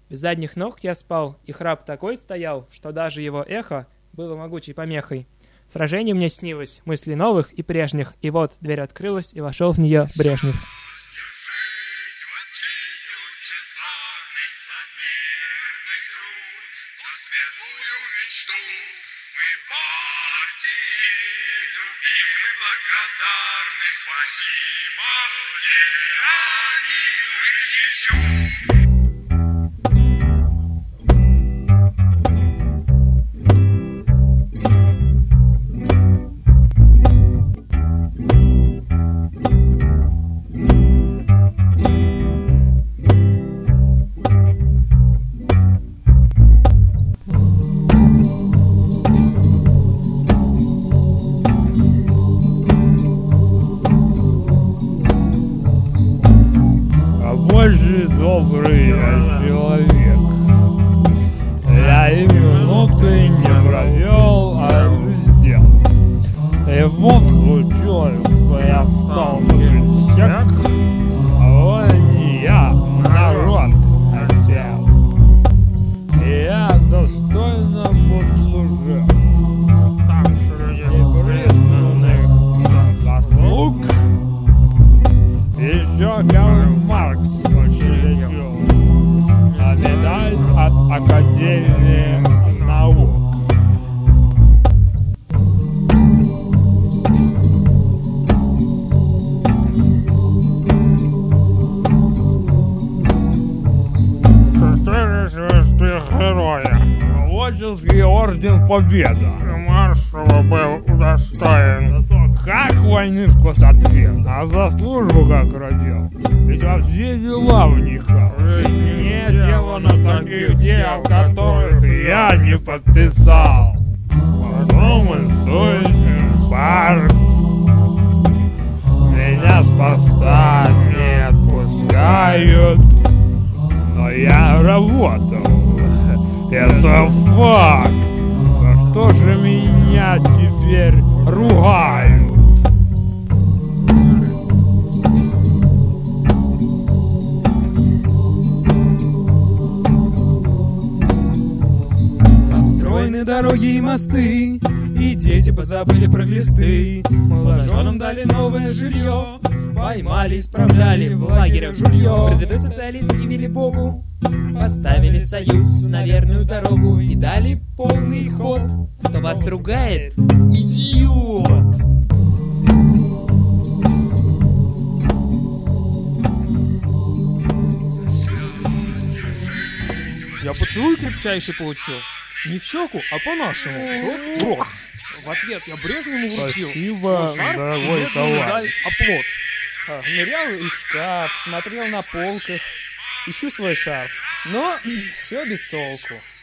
Без задних ног я спал, и храп такой стоял, что даже его эхо было могучей помехой. Сражение мне снилось, мысли новых и прежних, и вот дверь открылась, и вошел в нее Брежнев. Спасибо Леониду Ильичу. Боже добрый человек, я и минуты не провел, а сделал. И вот случилось, что я встал на крестьяк, а он не я, народ хотел. И я достойно послужил. Так среди признанных заслуг еще Карл Маркс учредил медаль от Академии наук. Четыре звезды героя. Лодзинский орден Победа. Маршала был удостоен. Как войны сквозь ответ, а за службу как родил. Ведь во все дела вникал. Нет сделано таких дел, которых я не подписал. Потом инсульт, инфаркт. Меня с поста не отпускают. Но я работал. Это факт. За что же меня теперь ругают? Построены дороги и мосты, и дети позабыли про глисты. Молодоженам дали новое жилье, поймали, исправляли в лагерях жулье. Развитой социализм явили Богу, поставили союз на верную дорогу и дали полный ход. Кто вас ругает? Идиот! Я поцелуй крепчайший получил. Не в щеку, а по-нашему. Рот в рот. В ответ я Брежневу вручил Спасибо, свой шарф и дорогой медную товарищ. медаль оплот. Нырял и в шкаф, смотрел на полках, ищу свой шарф, но все без толку.